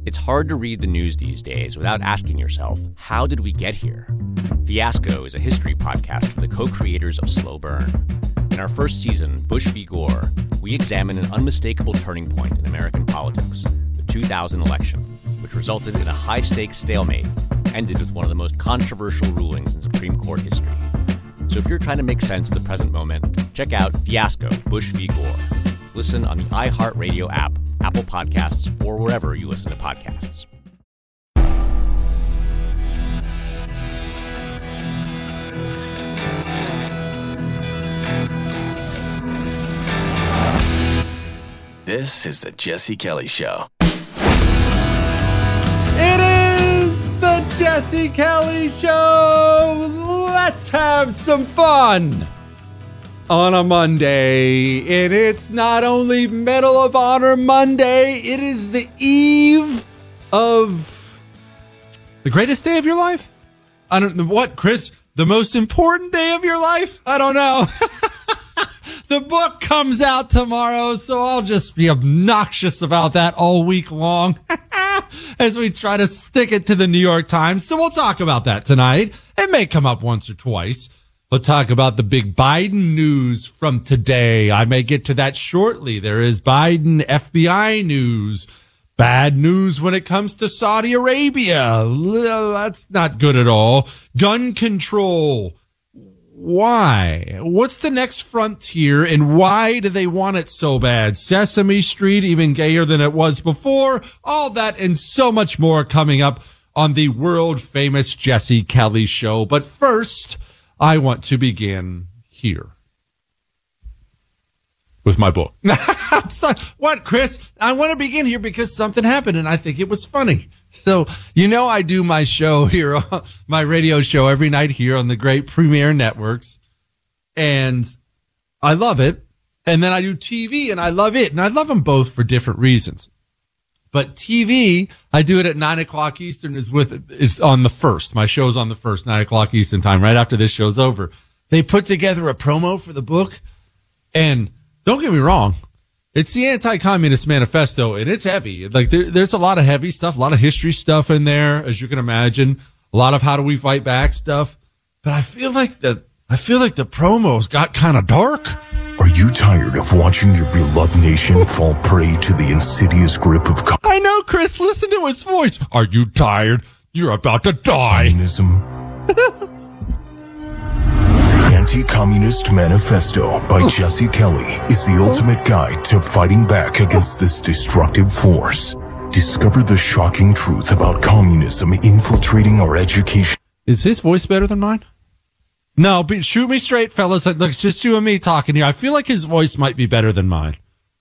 It's hard to read the news these days without asking yourself, how did we get here? Fiasco is a history podcast from the co-creators of Slow Burn. In our first season, Bush v. Gore, we examine an unmistakable turning point in American politics, the 2000 election, which resulted in a high-stakes stalemate and ended with one of the most controversial rulings in Supreme Court history. So if you're trying to make sense of the present moment, check out Fiasco, Bush v. Gore. Listen on the iHeartRadio app, Apple Podcasts, or wherever you listen to podcasts. This is the Jesse Kelly Show. It is the Jesse Kelly Show. Let's have some fun on a Monday. And it's not only Medal of Honor Monday, it is the eve of the greatest day of your life? I don't know what, Chris, the most important day of your life? I don't know. The book comes out tomorrow, so I'll just be obnoxious about that all week long as we try to stick it to the New York Times. So we'll talk about that tonight. It may come up once or twice. We'll talk about the big Biden news from today. I may get to that shortly. There is Biden FBI news. Bad news when it comes to Saudi Arabia. That's not good at all. Gun control. Why? What's the next frontier and why do they want it so bad? Sesame Street, even gayer than it was before. All that and so much more coming up on the world famous Jesse Kelly Show. But first, I want to begin here with my book. What, Chris? I want to begin here because something happened and I think it was funny. So, I do my show here, my radio show every night here on the great Premier Networks. And I love it. And then I do TV and I love it. And I love them both for different reasons. But TV, I do it at 9 o'clock Eastern it's on the first. My show's on the first, 9 o'clock Eastern time, right after this show's over. They put together a promo for the book. And don't get me wrong. It's the Anti-Communist Manifesto, and it's heavy. Like there's a lot of heavy stuff, a lot of history stuff in there, as you can imagine. A lot of how do we fight back stuff. But I feel like the promos got kind of dark. Are you tired of watching your beloved nation fall prey to the insidious grip of I know, Chris. Listen to his voice. Are you tired? You're about to die. Communism? The Anti-Communist Manifesto by Jesse Kelly is the ultimate guide to fighting back against this destructive force. Discover the shocking truth about communism infiltrating our education. Is his voice better than mine? No, shoot me straight, fellas. Look, it's just you and me talking here. I feel like his voice might be better than mine.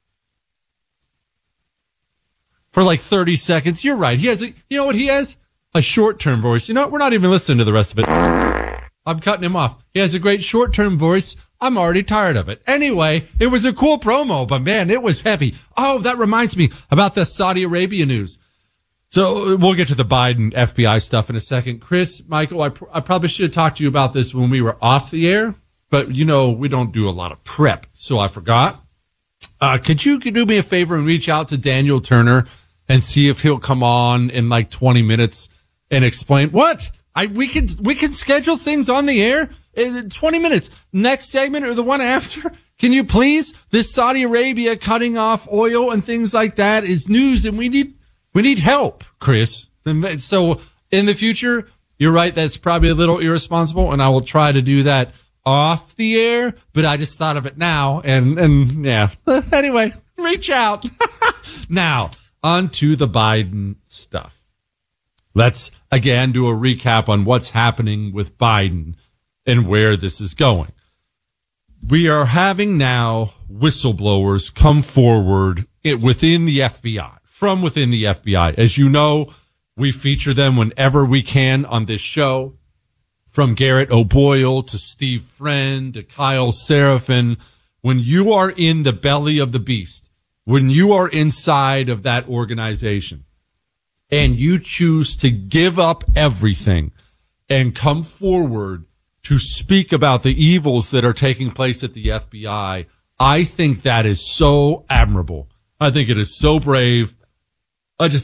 For like 30 seconds. You're right. He has he has? A short-term voice. We're not even listening to the rest of it. I'm cutting him off. He has a great short-term voice. I'm already tired of it. Anyway, it was a cool promo, but man, it was heavy. Oh, that reminds me about the Saudi Arabia news. So we'll get to the Biden FBI stuff in a second. Chris, Michael, I probably should have talked to you about this when we were off the air, but we don't do a lot of prep, so I forgot. Could you do me a favor and reach out to Daniel Turner and see if he'll come on in like 20 minutes and explain what? We can schedule things on the air in 20 minutes. Next segment or the one after. Can you please? This Saudi Arabia cutting off oil and things like that is news, and we need help, Chris. So in the future, you're right. That's probably a little irresponsible, and I will try to do that off the air. But I just thought of it now, and yeah. Anyway, reach out. Now on to the Biden stuff. Let's again do a recap on what's happening with Biden and where this is going. We are having now whistleblowers come forward within the FBI, from within the FBI. As you know, we feature them whenever we can on this show, from Garrett O'Boyle to Steve Friend to Kyle Seraphin. When you are in the belly of the beast, when you are inside of that organization, and you choose to give up everything and come forward to speak about the evils that are taking place at the FBI, I think that is so admirable. I think it is so brave.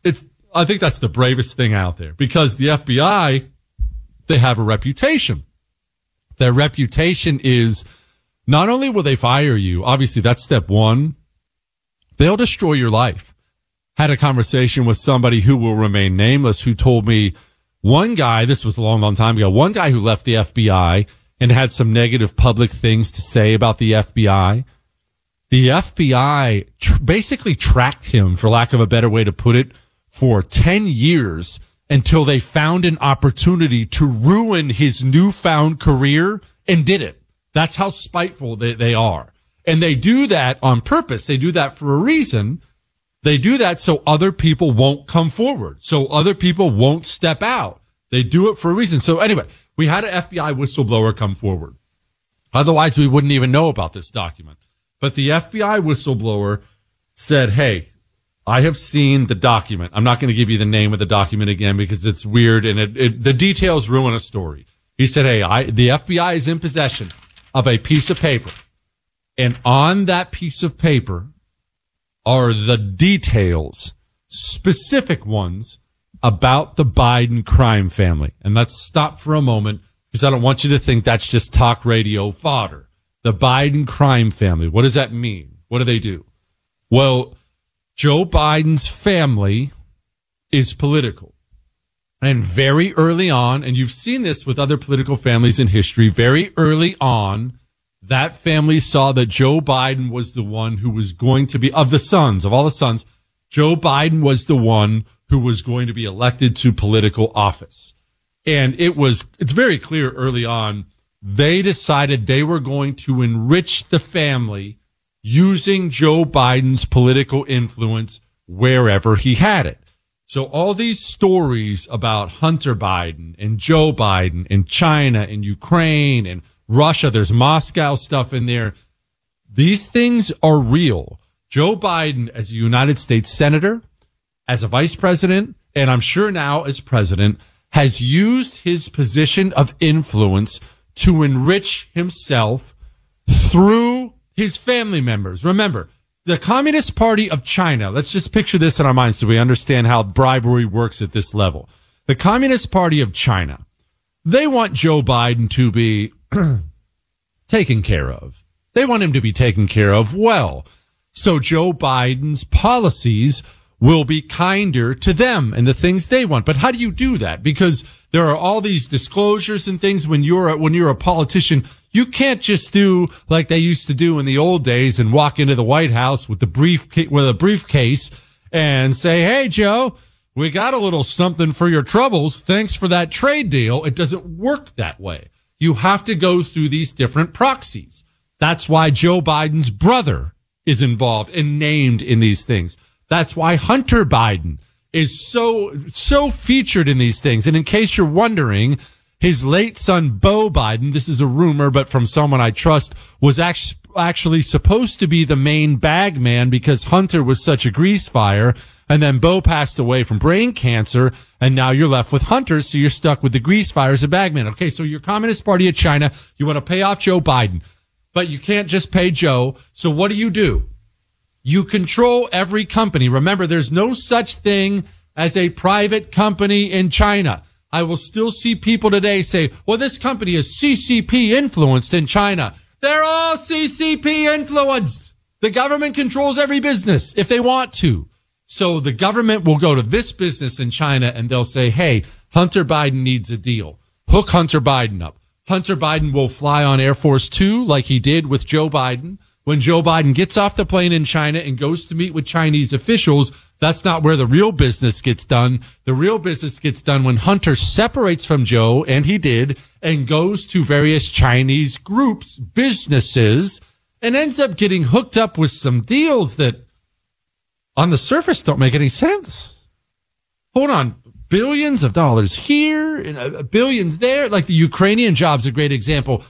I think that's the bravest thing out there, because the FBI, they have a reputation. Their reputation is not only will they fire you, obviously that's step one, they'll destroy your life. Had a conversation with somebody who will remain nameless who told me one guy, this was a long, long time ago, one guy who left the FBI and had some negative public things to say about the FBI. The FBI basically tracked him, for lack of a better way to put it, for 10 years until they found an opportunity to ruin his newfound career and did it. That's how spiteful they are. And they do that on purpose. They do that for a reason. They do that so other people won't come forward, so other people won't step out. They do it for a reason. So anyway, we had an FBI whistleblower come forward. Otherwise, we wouldn't even know about this document. But the FBI whistleblower said, hey, I have seen the document. I'm not going to give you the name of the document again because it's weird and the details ruin a story. He said, hey, the FBI is in possession of a piece of paper. And on that piece of paper are the details, specific ones, about the Biden crime family. And let's stop for a moment because I don't want you to think that's just talk radio fodder. The Biden crime family. What does that mean? What do they do? Well, Joe Biden's family is political. And very early on, and you've seen this with other political families in history, very early on, that family saw that Joe Biden was the one who was going to be, of all the sons, Joe Biden was the one who was going to be elected to political office. And it's very clear early on, they decided they were going to enrich the family using Joe Biden's political influence wherever he had it. So all these stories about Hunter Biden and Joe Biden and China and Ukraine and Russia, there's Moscow stuff in there. These things are real. Joe Biden, as a United States senator, as a vice president, and I'm sure now as president, has used his position of influence to enrich himself through his family members. Remember, the Communist Party of China, let's just picture this in our minds so we understand how bribery works at this level. The Communist Party of China, they want Joe Biden to be taken care of. They want him to be taken care of well. So Joe Biden's policies will be kinder to them and the things they want. But how do you do that? Because there are all these disclosures and things when you're a politician. You can't just do like they used to do in the old days and walk into the White House with a briefcase and say, "Hey, Joe, we got a little something for your troubles. Thanks for that trade deal." It doesn't work that way. You have to go through these different proxies. That's why Joe Biden's brother is involved and named in these things. That's why Hunter Biden is so featured in these things. And in case you're wondering, his late son, Beau Biden, this is a rumor, but from someone I trust, was actually supposed to be the main bag man because Hunter was such a grease fire. And then Beau passed away from brain cancer. And now you're left with Hunter. So you're stuck with the grease fire as a bag man. Okay. So your Communist Party of China, you want to pay off Joe Biden, but you can't just pay Joe. So what do? You control every company. Remember, there's no such thing as a private company in China. I will still see people today say, well, this company is CCP influenced in China. They're all CCP influenced. The government controls every business if they want to. So the government will go to this business in China and they'll say, hey, Hunter Biden needs a deal. Hook Hunter Biden up. Hunter Biden will fly on Air Force 2 like he did with Joe Biden. When Joe Biden gets off the plane in China and goes to meet with Chinese officials, that's not where the real business gets done. The real business gets done when Hunter separates from Joe, and he did, and goes to various Chinese groups, businesses, and ends up getting hooked up with some deals that on the surface don't make any sense. Hold on. Billions of dollars here and billions there. Like the Ukrainian job's a great example.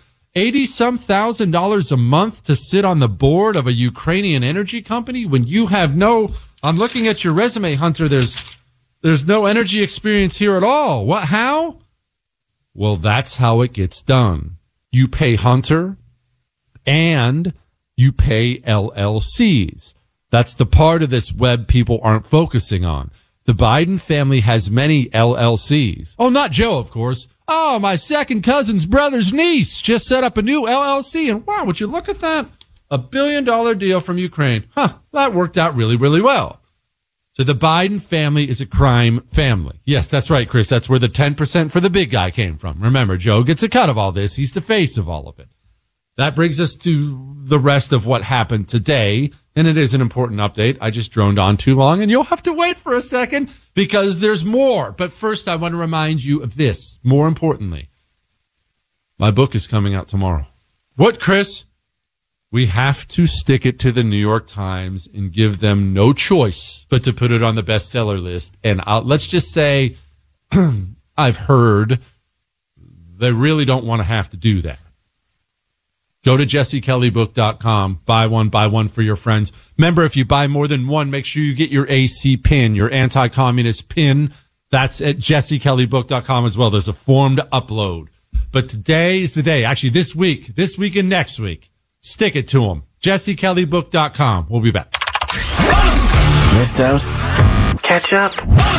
$80,000 a month to sit on the board of a Ukrainian energy company when you have I'm looking at your resume, Hunter. There's no energy experience here at all. What? How? Well, that's how it gets done. You pay Hunter and you pay LLCs. That's the part of this web people aren't focusing on. The Biden family has many LLCs. Oh, not Joe, of course. Oh, my second cousin's brother's niece just set up a new LLC. And wow, would you look at that? $1 billion deal from Ukraine. That worked out really, really well. So the Biden family is a crime family. Yes, that's right, Chris. That's where the 10% for the big guy came from. Remember, Joe gets a cut of all this. He's the face of all of it. That brings us to the rest of what happened today. And it is an important update. I just droned on too long, and you'll have to wait for a second because there's more. But first, I want to remind you of this. More importantly, my book is coming out tomorrow. What, Chris? We have to stick it to the New York Times and give them no choice but to put it on the bestseller list. And let's just say I've heard they really don't want to have to do that. Go to jessekellybook.com. Buy one for your friends. Remember, if you buy more than one, make sure you get your AC pin, your anti-communist pin. That's at jessekellybook.com as well. There's a form to upload. But today is the day. Actually, this week and next week. Stick it to them. jessekellybook.com. We'll be back. Missed out? Catch up.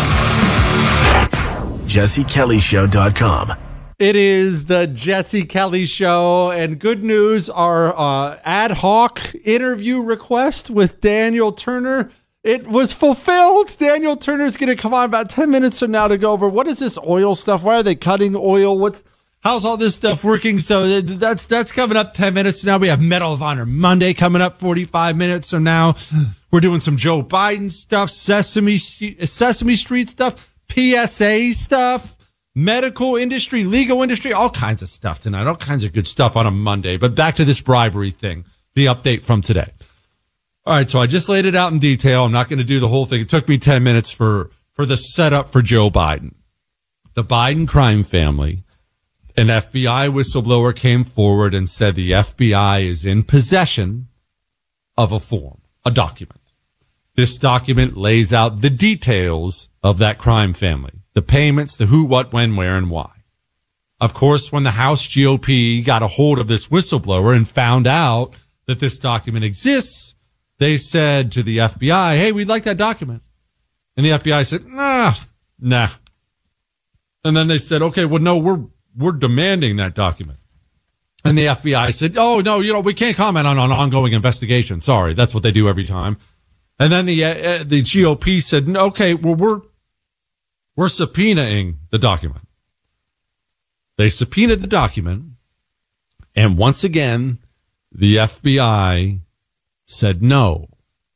jessekellyshow.com. It is the Jesse Kelly Show, and good news, our ad hoc interview request with Daniel Turner, it was fulfilled. Daniel Turner's going to come on about 10 minutes from now to go over what is this oil stuff? Why are they cutting oil? How's all this stuff working? So that's coming up 10 minutes from now. We have Medal of Honor Monday coming up 45 minutes from now. We're doing some Joe Biden stuff, Sesame Street stuff, PSA stuff. Medical industry, legal industry, all kinds of stuff tonight, all kinds of good stuff on a Monday. But back to this bribery thing, the update from today. All right, so I just laid it out in detail. I'm not going to do the whole thing. It took me 10 minutes for the setup for Joe Biden. The Biden crime family, an FBI whistleblower came forward and said the FBI is in possession of a form, a document. This document lays out the details of that crime family. The payments, the who, what, when, where, and why. Of course, when the House GOP got a hold of this whistleblower and found out that this document exists, they said to the FBI, hey, we'd like that document. And the FBI said, nah. And then they said, okay, well, no, we're demanding that document. And the FBI said, oh, no, we can't comment on an ongoing investigation. Sorry, that's what they do every time. And then the GOP said, okay, well, we're subpoenaing the document. They subpoenaed the document, and once again, the FBI said no.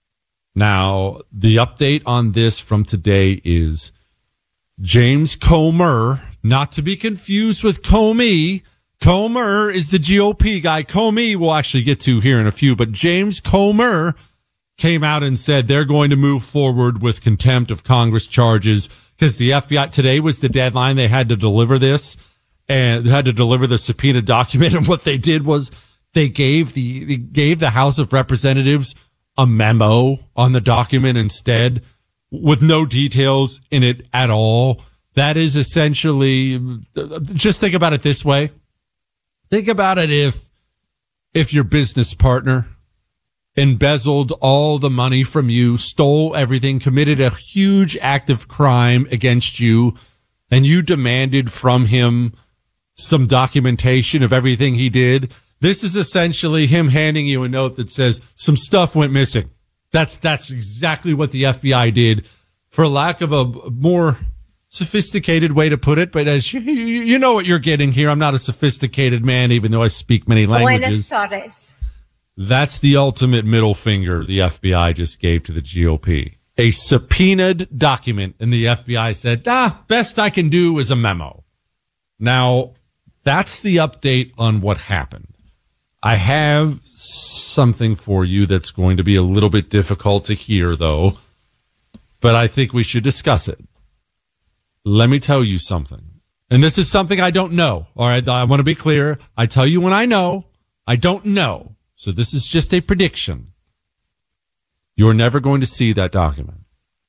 Now, the update on this from today is James Comer, not to be confused with Comey. Comer is the GOP guy. Comey we'll actually get to here in a few, but James Comer came out and said they're going to move forward with contempt of Congress charges because the FBI, today was the deadline. They had to deliver this and had to deliver the subpoena document. And what they did was they gave the House of Representatives a memo on the document instead with no details in it at all. That is essentially, just think about it this way. Think about it if your business partner embezzled all the money from you, stole everything, committed a huge act of crime against you, and you demanded from him some documentation of everything he did. This is essentially him handing you a note that says some stuff went missing. That's exactly what the FBI did, for lack of a more sophisticated way to put it. But as you know what you're getting here, I'm not a sophisticated man, even though I speak many languages. Buenos tardes. That's the ultimate middle finger the FBI just gave to the GOP. A subpoenaed document, and the FBI said, best I can do is a memo. Now, that's the update on what happened. I have something for you that's going to be a little bit difficult to hear, though, but I think we should discuss it. Let me tell you something. And this is something I don't know. All right, I want to be clear. I tell you when I know. I don't know. So this is just a prediction. You're never going to see that document.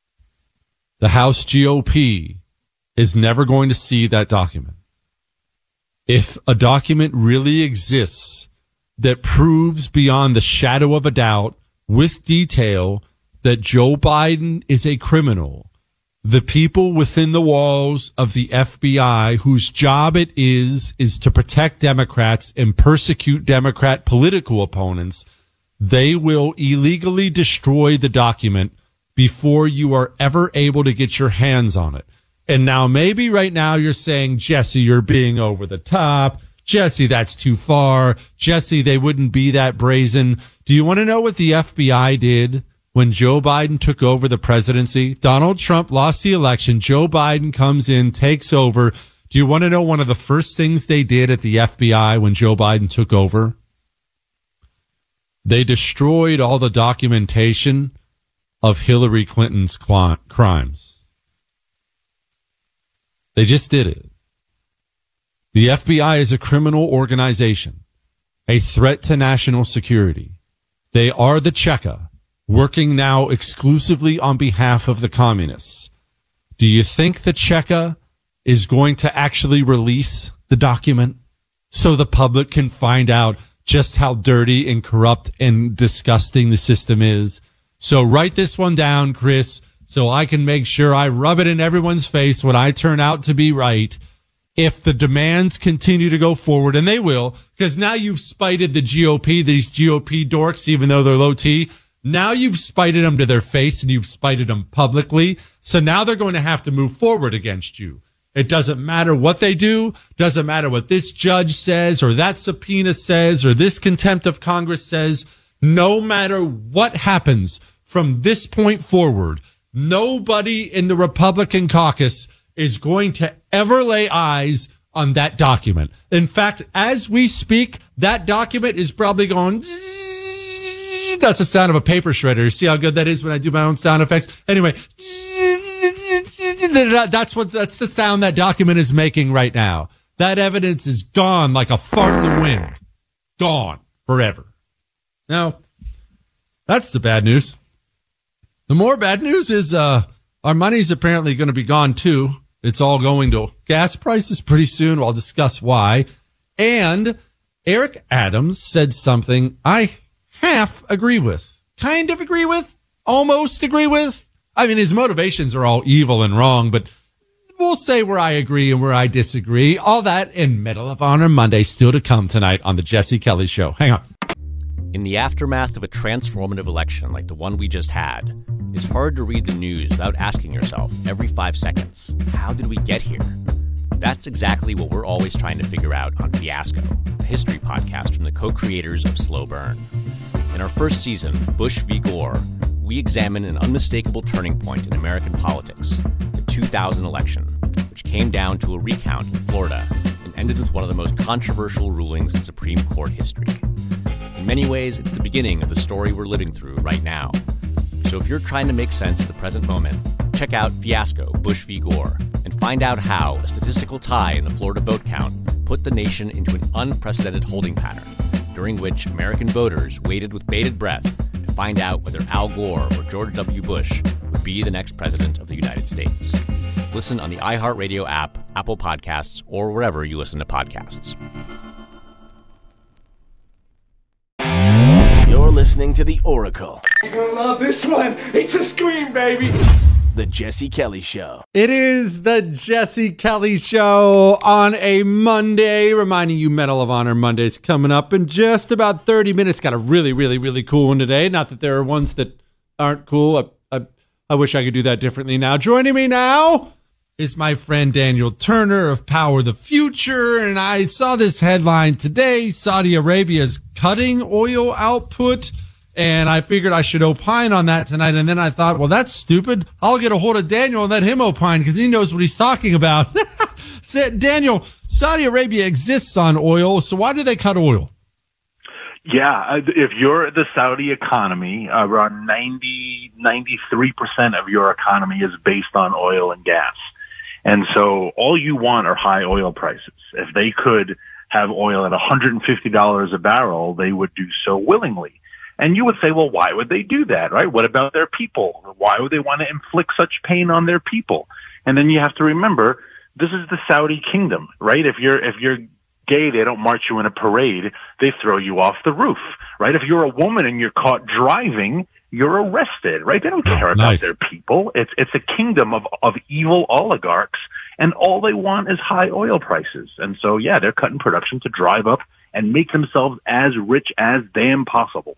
The House GOP is never going to see that document. If a document really exists that proves beyond the shadow of a doubt with detail that Joe Biden is a criminal, the people within the walls of the FBI whose job it is to protect Democrats and persecute Democrat political opponents, they will illegally destroy the document before you are ever able to get your hands on it. And now maybe right now you're saying, Jesse, you're being over the top. Jesse, that's too far. Jesse, they wouldn't be that brazen. Do you want to know what the FBI did when Joe Biden took over the presidency? Donald Trump lost the election. Joe Biden comes in, takes over. Do you want to know one of the first things they did at the FBI when Joe Biden took over? They destroyed all the documentation of Hillary Clinton's crimes. They just did it. The FBI is a criminal organization, a threat to national security. They are the Cheka, working now exclusively on behalf of the communists. Do you think the Cheka is going to actually release the document so the public can find out just how dirty and corrupt and disgusting the system is? So write this one down, Chris, so I can make sure I rub it in everyone's face when I turn out to be right. If the demands continue to go forward, and they will, because now you've spited the GOP, these GOP dorks, even though they're low T. Now you've spited them to their face and you've spited them publicly. So now they're going to have to move forward against you. It doesn't matter what they do. Doesn't matter what this judge says or that subpoena says or this contempt of Congress says. No matter what happens from this point forward, nobody in the Republican caucus is going to ever lay eyes on that document. In fact, as we speak, that document is probably going... That's the sound of a paper shredder. You see how good that is when I do my own sound effects? Anyway, that's the sound that document is making right now. That evidence is gone like a fart in the wind. Gone forever. Now, that's the bad news. The more bad news is our money's apparently going to be gone too. It's all going to gas prices pretty soon. I'll discuss why. And Eric Adams said something I half agree with, kind of agree with, almost agree with. I mean, his motivations are all evil and wrong, but we'll say where I agree and where I disagree. All that in Medal of Honor Monday still to come tonight on the Jesse Kelly Show. Hang on. In the aftermath of a transformative election like the one we just had, it's hard to read the news without asking yourself every 5 seconds, how did we get here? That's exactly what we're always trying to figure out on Fiasco, a history podcast from the co-creators of Slow Burn. In our first season, Bush v. Gore, we examine an unmistakable turning point in American politics, the 2000 election, which came down to a recount in Florida and ended with one of the most controversial rulings in Supreme Court history. In many ways, it's the beginning of the story we're living through right now. So if you're trying to make sense of the present moment, check out Fiasco, Bush v. Gore, and find out how a statistical tie in the Florida vote count put the nation into an unprecedented holding pattern, during which American voters waited with bated breath to find out whether Al Gore or George W. Bush would be the next president of the United States. Listen on the iHeartRadio app, Apple Podcasts, or wherever you listen to podcasts. You're listening to The Oracle. You're gonna love this one. It's a scream, baby. The Jesse Kelly Show. It is the Jesse Kelly Show on a Monday, reminding you Medal of Honor Monday's coming up in just about 30 minutes. Got a really, really, really cool one today. Not that there are ones that aren't cool. I wish I could do that differently now. Joining me now is my friend Daniel Turner of Power the Future. And I saw this headline today. Saudi Arabia is cutting oil output. And I figured I should opine on that tonight. And then I thought, well, that's stupid. I'll get a hold of Daniel and let him opine because he knows what he's talking about. Daniel, Saudi Arabia exists on oil. So why do they cut oil? Yeah, if you're the Saudi economy, around 93% of your economy is based on oil and gas. And so all you want are high oil prices. If they could have oil at $150 a barrel, they would do so willingly. And you would say, well, why would they do that, right? What about their people? Why would they want to inflict such pain on their people? And then you have to remember, this is the Saudi kingdom, right? If you're gay, they don't march you in a parade. They throw you off the roof, right? If you're a woman and you're caught driving you're arrested, right? They don't care about nice. their people. It's a kingdom of evil oligarchs, and all they want is high oil prices. And so, yeah, they're cutting production to drive up and make themselves as rich as damn possible.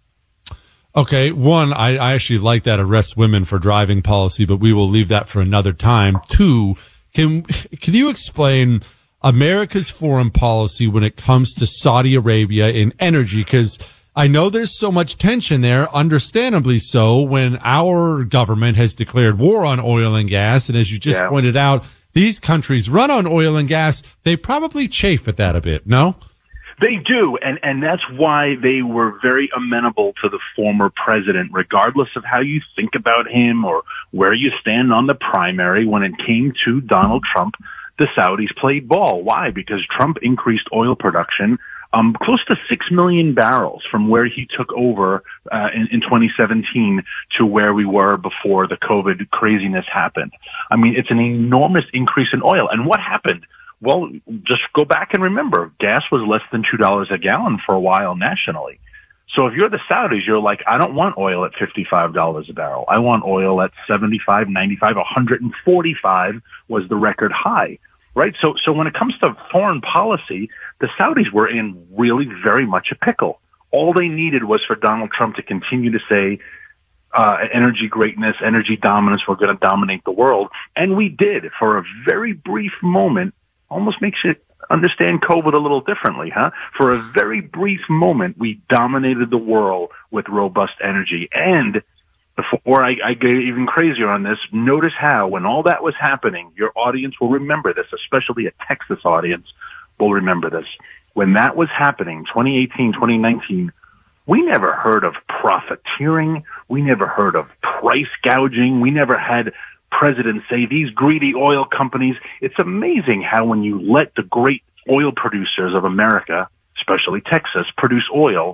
Okay, one, I actually like that arrest women for driving policy, but we will leave that for another time. Two, can you explain America's foreign policy when it comes to Saudi Arabia in energy? Because I know there's so much tension there, understandably so, when our government has declared war on oil and gas. And as you just pointed out, these countries run on oil and gas. They probably chafe at that a bit, no? They do, and that's why they were very amenable to the former president, regardless of how you think about him or where you stand on the primary. When it came to Donald Trump, the Saudis played ball. Why? Because Trump increased oil production close to 6 million barrels from where he took over in 2017 to where we were before the COVID craziness happened. I mean, it's an enormous increase in oil. And what happened? Well, just go back and remember, gas was less than $2 a gallon for a while nationally. So if you're the Saudis, you're like, I don't want oil at $55 a barrel. I want oil at 75, 95, 145 was the record high, right? So when it comes to foreign policy, the Saudis were in really very much a pickle. All they needed was for Donald Trump to continue to say, energy greatness, energy dominance, we're going to dominate the world. And we did for a very brief moment. Almost makes you understand COVID a little differently, huh? For a very brief moment, we dominated the world with robust energy. And before I get even crazier on this, notice how when all that was happening, your audience will remember this, especially a Texas audience will remember this. When that was happening, 2018, 2019, we never heard of profiteering. We never heard of price gouging. We never had presidents say these greedy oil companies. It's amazing how when you let the great oil producers of America, especially Texas, produce oil,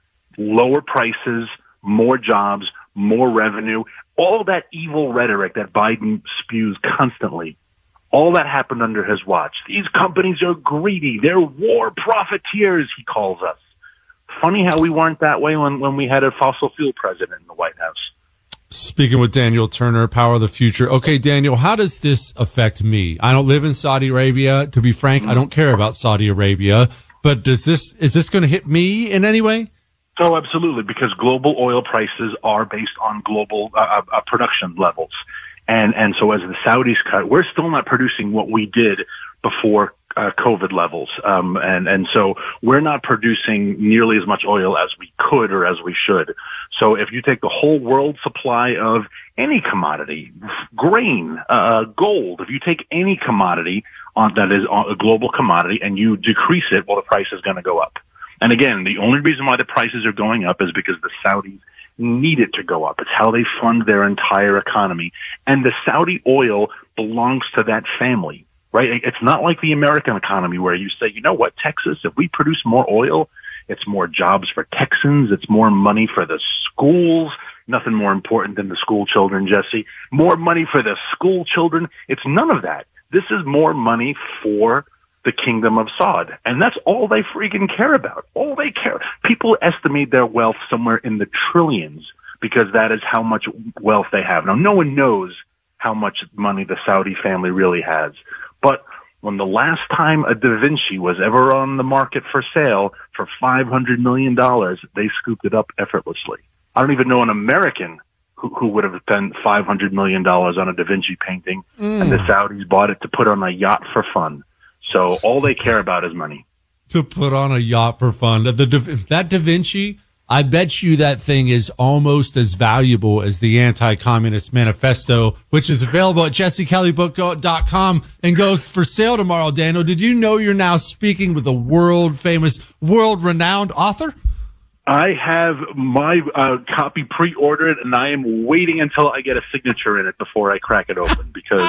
lower prices, more jobs, more revenue, all that evil rhetoric that Biden spews constantly, all that happened under his watch. These companies are greedy. They're war profiteers, he calls us. Funny how we weren't that way when we had a fossil fuel president in the White House. Speaking with Daniel Turner, Power of the Future. Okay, Daniel, how does this affect me? I don't live in Saudi Arabia. To be frank, I don't care about Saudi Arabia. But is this going to hit me in any way? Oh, absolutely, because global oil prices are based on global production levels. And so as the Saudis cut, we're still not producing what we did before COVID levels. And so we're not producing nearly as much oil as we could or as we should. So if you take the whole world supply of any commodity, grain, gold, if you take any commodity that is a global commodity and you decrease it, well, the price is going to go up. And again, the only reason why the prices are going up is because the Saudis need it to go up. It's how they fund their entire economy. And the Saudi oil belongs to that family. Right? It's not like the American economy where you say, you know what, Texas, if we produce more oil, it's more jobs for Texans. It's more money for the schools. Nothing more important than the school children, Jesse. More money for the school children. It's none of that. This is more money for the Kingdom of Saud. And that's all they freaking care about. All they care. People estimate their wealth somewhere in the trillions because that is how much wealth they have. Now, no one knows how much money the Saudi family really has. But when the last time a Da Vinci was ever on the market for sale for $500 million, they scooped it up effortlessly. I don't even know an American who would have spent $500 million on a Da Vinci painting, and the Saudis bought it to put on a yacht for fun. So all they care about is money. To put on a yacht for fun. That Da Vinci, I bet you that thing is almost as valuable as the Anti-Communist Manifesto, which is available at jessekellybook.com and goes for sale tomorrow. Daniel, did you know you're now speaking with a world-famous, world-renowned author? I have my copy pre-ordered, and I am waiting until I get a signature in it before I crack it open, because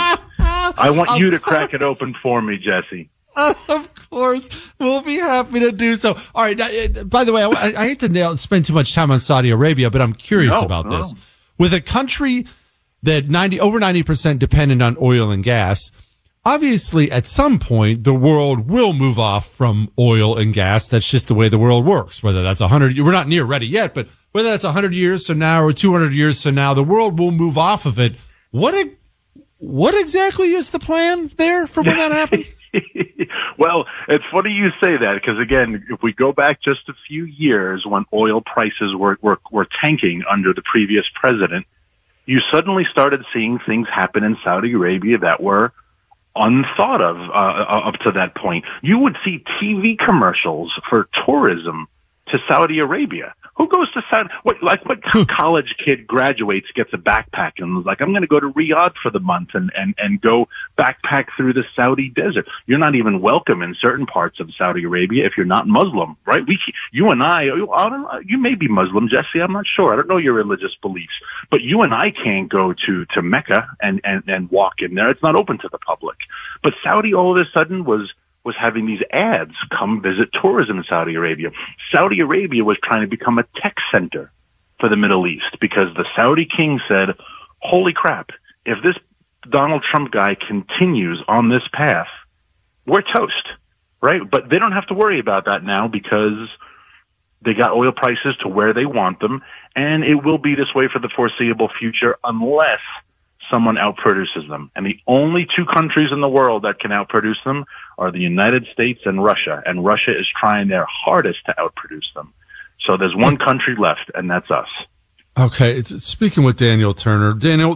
I want you to crack it open for me, Jesse. Of course, we'll be happy to do so. All right. By the way, I hate to spend too much time on Saudi Arabia, but I'm curious about this. With a country that over 90% dependent on oil and gas, obviously at some point the world will move off from oil and gas. That's just the way the world works. Whether that's 100, we're not near ready yet, but whether that's 100 years from now or 200 years from now, the world will move off of it. What exactly is the plan there for when that happens? Well, it's funny you say that because, again, if we go back just a few years when oil prices were tanking under the previous president, you suddenly started seeing things happen in Saudi Arabia that were unthought of up to that point. You would see TV commercials for tourism to Saudi Arabia. Who goes to Saudi? What college kid graduates, gets a backpack and is like, I'm going to go to Riyadh for the month and go backpack through the Saudi desert. You're not even welcome in certain parts of Saudi Arabia if you're not Muslim, right? You and I don't know, you may be Muslim, Jesse. I'm not sure. I don't know your religious beliefs, but you and I can't go to Mecca and walk in there. It's not open to the public. But Saudi all of a sudden was having these ads, come visit tourism in Saudi Arabia. Saudi Arabia was trying to become a tech center for the Middle East because the Saudi king said, holy crap, if this Donald Trump guy continues on this path, we're toast, right? But they don't have to worry about that now because they got oil prices to where they want them, and it will be this way for the foreseeable future unless someone outproduces them. And the only two countries in the world that can outproduce them are the United States and Russia. And Russia is trying their hardest to outproduce them. So there's one country left, and that's us. Okay. Speaking with Daniel Turner, Daniel,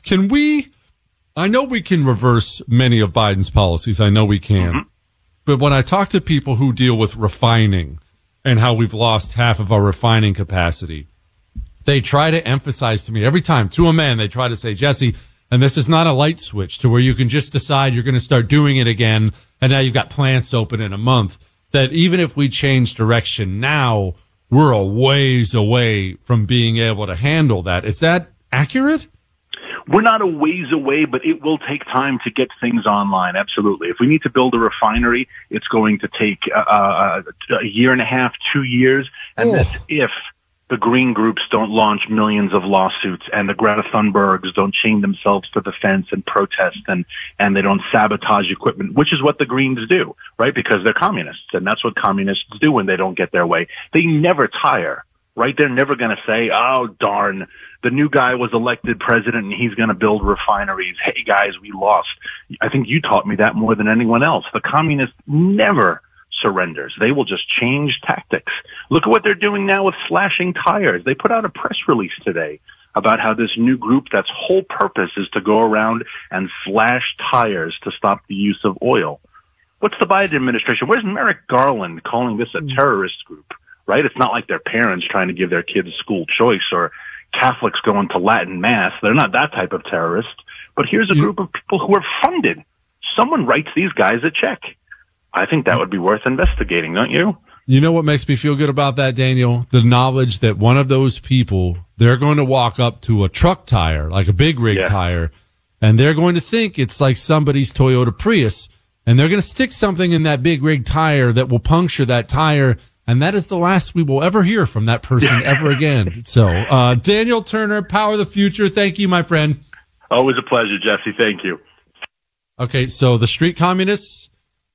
I know we can reverse many of Biden's policies. I know we can. Mm-hmm. But when I talk to people who deal with refining and how we've lost half of our refining capacity, they try to emphasize to me every time, to a man, they try to say, Jesse, and this is not a light switch to where you can just decide you're going to start doing it again, and now you've got plants open in a month, that even if we change direction now, we're a ways away from being able to handle that. Is that accurate? We're not a ways away, but it will take time to get things online. Absolutely. If we need to build a refinery, it's going to take a year and a half, 2 years, and that's if the green groups don't launch millions of lawsuits and the Greta Thunbergs don't chain themselves to the fence and protest and they don't sabotage equipment, which is what the Greens do, right? Because they're communists, and that's what communists do when they don't get their way. They never tire, right? They're never going to say, oh, darn, the new guy was elected president and he's going to build refineries. Hey, guys, we lost. I think you taught me that more than anyone else. The communists never surrenders. They will just change tactics. Look at what they're doing now with slashing tires. They put out a press release today about how this new group that's whole purpose is to go around and slash tires to stop the use of oil. What's the Biden administration? Where's Merrick Garland calling this a terrorist group, right? It's not like their parents trying to give their kids school choice or Catholics going to Latin mass. They're not that type of terrorist. But here's a group of people who are funded. Someone writes these guys a check. I think that would be worth investigating, don't you? You know what makes me feel good about that, Daniel? The knowledge that one of those people, they're going to walk up to a truck tire, like a big rig tire, and they're going to think it's like somebody's Toyota Prius, and they're going to stick something in that big rig tire that will puncture that tire, and that is the last we will ever hear from that person ever again. So, Daniel Turner, Power of the Future, thank you, my friend. Always a pleasure, Jesse. Thank you. Okay, so the street communists,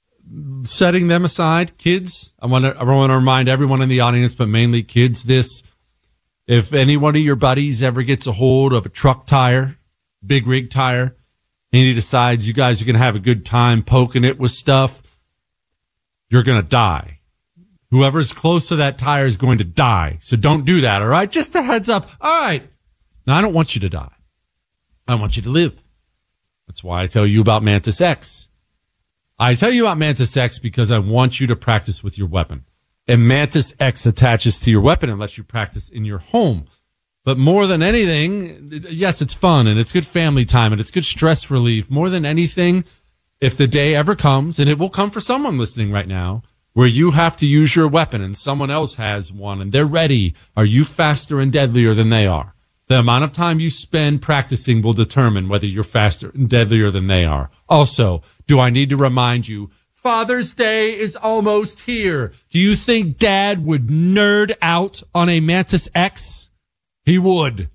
setting them aside, kids, I want to remind everyone in the audience, but mainly kids, this: if any one of your buddies ever gets a hold of a truck tire, big rig tire, and he decides you guys are going to have a good time poking it with stuff, you're going to die. Whoever's close to that tire is going to die. So don't do that, all right? Just a heads up. All right. Now, I don't want you to die. I want you to live. That's why I tell you about Mantis X. I tell you about Mantis X because I want you to practice with your weapon. And Mantis X attaches to your weapon and lets you practice in your home. But more than anything, yes, it's fun and it's good family time and it's good stress relief. More than anything, if the day ever comes, and it will come for someone listening right now, where you have to use your weapon and someone else has one and they're ready, are you faster and deadlier than they are? The amount of time you spend practicing will determine whether you're faster and deadlier than they are. Also, do I need to remind you, Father's Day is almost here. Do you think Dad would nerd out on a Mantis X? He would.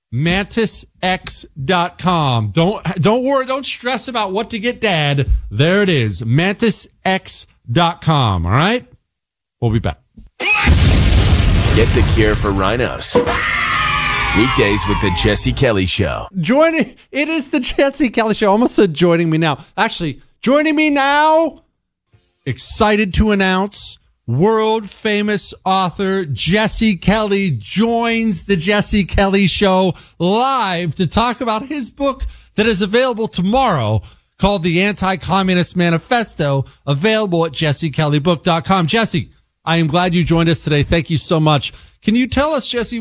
MantisX.com. Don't worry. Don't stress about what to get Dad. There it is. MantisX.com. All right? We'll be back. Get the cure for rhinos. Weekdays with the Jesse Kelly Show. It is the Jesse Kelly Show. Almost said joining me now. Actually, joining me now. Excited to announce world famous author Jesse Kelly joins the Jesse Kelly Show live to talk about his book that is available tomorrow called The Anti-Communist Manifesto, available at jessekellybook.com. Jesse, I am glad you joined us today. Thank you so much. Can you tell us, Jesse,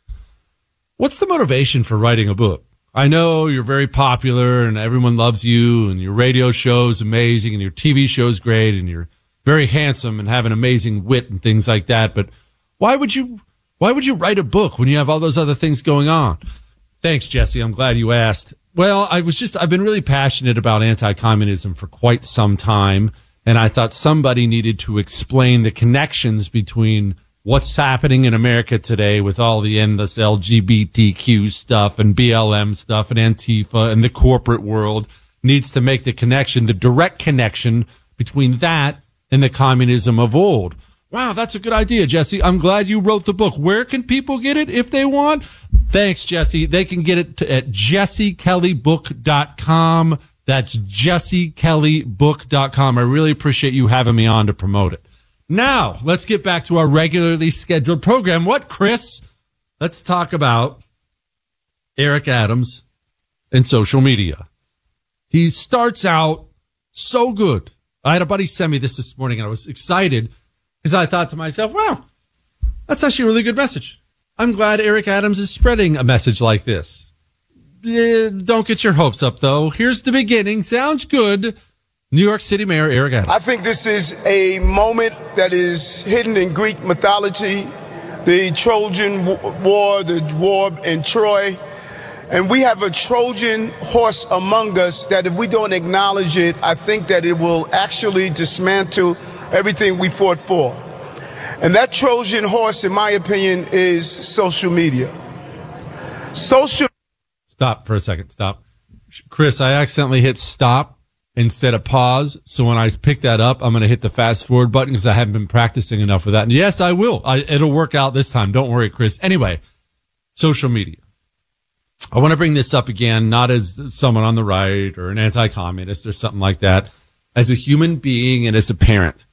what's the motivation for writing a book? I know you're very popular and everyone loves you and your radio show is amazing and your TV show is great and you're very handsome and have an amazing wit and things like that. But why would you write a book when you have all those other things going on? Thanks, Jesse. I'm glad you asked. Well, I've been really passionate about anti-communism for quite some time. And I thought somebody needed to explain the connections between what's happening in America today with all the endless LGBTQ stuff and BLM stuff and Antifa and the corporate world needs to make the connection, the direct connection between that and the communism of old. Wow, that's a good idea, Jesse. I'm glad you wrote the book. Where can people get it if they want? Thanks, Jesse. They can get it at jessekellybook.com. That's jessekellybook.com. I really appreciate you having me on to promote it. Now, let's get back to our regularly scheduled program. What, Chris? Let's talk about Eric Adams and social media. He starts out so good. I had a buddy send me this morning, and I was excited because I thought to myself, wow, that's actually a really good message. I'm glad Eric Adams is spreading a message like this. Don't get your hopes up, though. Here's the beginning. Sounds good. New York City Mayor Eric Adams. I think this is a moment that is hidden in Greek mythology, the Trojan War, the war in Troy. And we have a Trojan horse among us that if we don't acknowledge it, I think that it will actually dismantle everything we fought for. And that Trojan horse, in my opinion, is social media. Stop for a second. Stop. Chris, I accidentally hit stop instead of pause. So when I pick that up, I'm going to hit the fast forward button because I haven't been practicing enough for that. And yes, I will. It'll work out this time. Don't worry, Chris. Anyway, social media. I want to bring this up again, not as someone on the right or an anti-communist or something like that. As a human being and as a parent,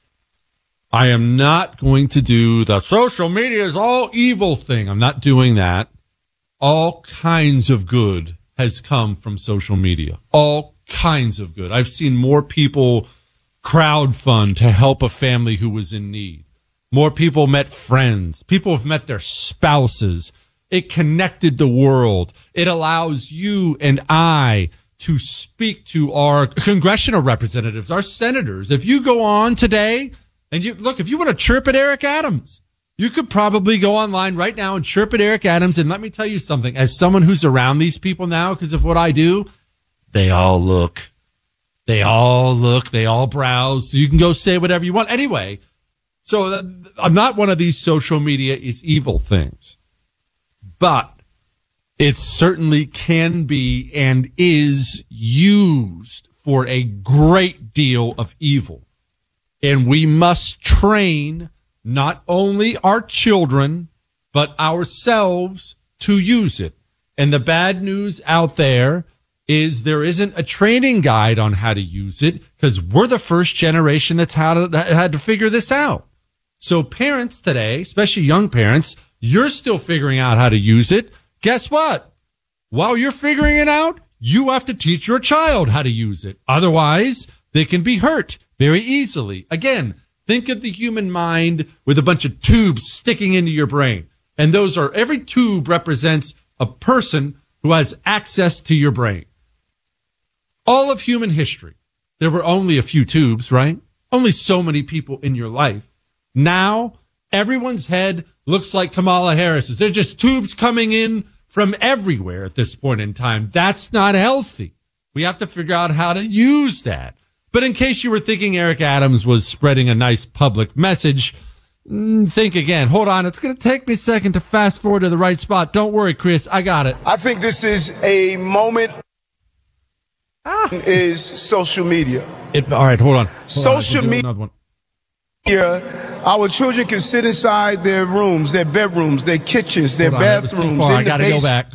I am not going to do the social media is all evil thing. I'm not doing that. All kinds of good has come from social media. All kinds of good. I've seen more people crowdfund to help a family who was in need. More people met friends. People have met their spouses. It connected the world. It allows you and I to speak to our congressional representatives, our senators. If you go on today and if you want to chirp at Eric Adams, you could probably go online right now and chirp at Eric Adams. And let me tell you something, as someone who's around these people now, because of what I do, they all look, they all browse. So you can go say whatever you want. Anyway, so I'm not one of these social media is evil things. But it certainly can be and is used for a great deal of evil. And we must train not only our children, but ourselves to use it. And the bad news out there is there isn't a training guide on how to use it because we're the first generation that's had to figure this out. So parents today, especially young parents, you're still figuring out how to use it. Guess what? While you're figuring it out, you have to teach your child how to use it. Otherwise, they can be hurt very easily. Again, think of the human mind with a bunch of tubes sticking into your brain. And every tube represents a person who has access to your brain. All of human history, there were only a few tubes, right? Only so many people in your life. Now, everyone's head looks like Kamala Harris's. There's just tubes coming in from everywhere at this point in time. That's not healthy. We have to figure out how to use that. But in case you were thinking Eric Adams was spreading a nice public message, think again. Hold on. It's going to take me a second to fast forward to the right spot. Don't worry, Chris. I got it. I think this is a moment is social media. All right, hold on. Social media Our children can sit inside their rooms, their bedrooms, their kitchens, their bathrooms. I got to go back.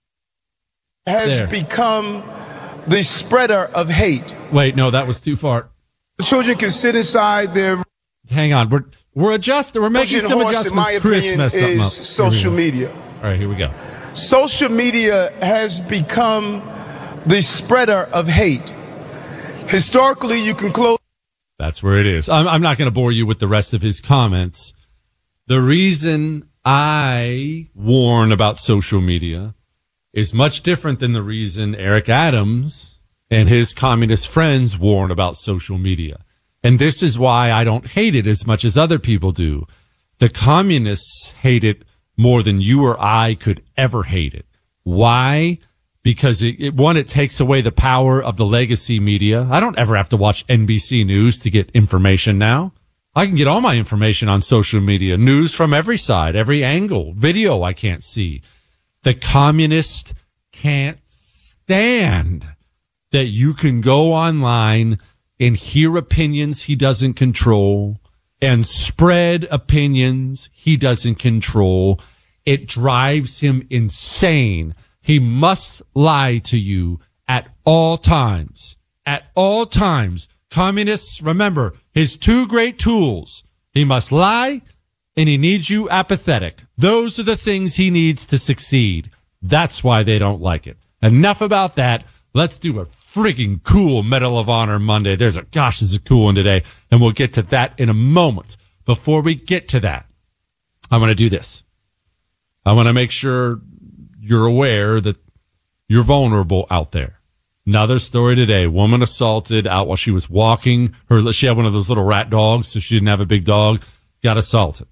Has become the spreader of hate. Wait, no, that was too far. Children can sit inside their... Hang on, we're adjusting. We're making some adjustments. In my opinion, is social media. All right, here we go. Social media has become the spreader of hate. Historically, you can close... That's where it is. I'm not going to bore you with the rest of his comments. The reason I warn about social media is much different than the reason Eric Adams and his communist friends warn about social media. And this is why I don't hate it as much as other people do. The communists hate it more than you or I could ever hate it. Why? Because it takes away the power of the legacy media. I don't ever have to watch NBC News to get information now. I can get all my information on social media, news from every side, every angle, video I can't see. The communist can't stand that you can go online and hear opinions he doesn't control and spread opinions he doesn't control. It drives him insane. He must lie to you at all times. At all times. Communists, remember, his two great tools. He must lie and he needs you apathetic. Those are the things he needs to succeed. That's why they don't like it. Enough about that. Let's do a freaking cool Medal of Honor Monday. This is a cool one today. And we'll get to that in a moment. Before we get to that, I want to do this. I want to make sure you're aware that you're vulnerable out there. Another story today. Woman assaulted out while she was walking. She had one of those little rat dogs, so she didn't have a big dog. Got assaulted.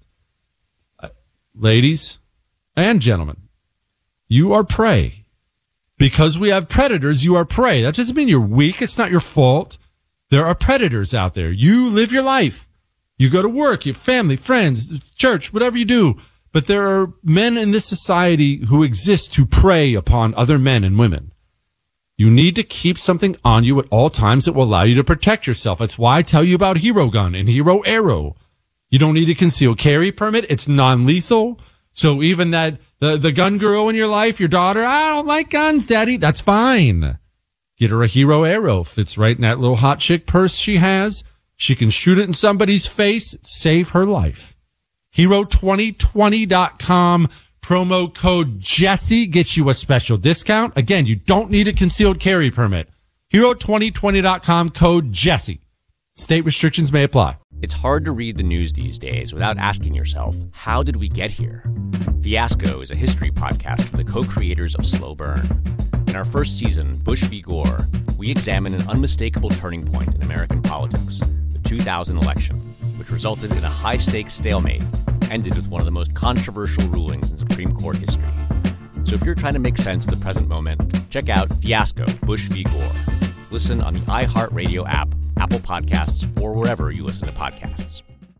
Ladies and gentlemen, you are prey. Because we have predators, you are prey. That doesn't mean you're weak. It's not your fault. There are predators out there. You live your life. You go to work, your family, friends, church, whatever you do. But there are men in this society who exist to prey upon other men and women. You need to keep something on you at all times that will allow you to protect yourself. That's why I tell you about Hero Gun and Hero Arrow. You don't need a concealed carry permit. It's non-lethal. So even that, the gun girl in your life, your daughter, I don't like guns, daddy. That's fine. Get her a Hero Arrow. Fits right in that little hot chick purse she has. She can shoot it in somebody's face. Save her life. Hero2020.com. Promo code Jesse gets you a special discount. Again, you don't need a concealed carry permit. Hero2020.com, code Jesse. State restrictions may apply. It's hard to read the news these days without asking yourself, how did we get here? Fiasco is a history podcast from the co-creators of Slow Burn. In our first season, Bush v. Gore, we examine an unmistakable turning point in American politics, the 2000 election, which resulted in a high-stakes stalemate and ended with one of the most controversial rulings in Supreme Court history. So if you're trying to make sense of the present moment, check out Fiasco, Bush v. Gore. Listen on the iHeartRadio app, Apple Podcasts, or wherever you listen to podcasts.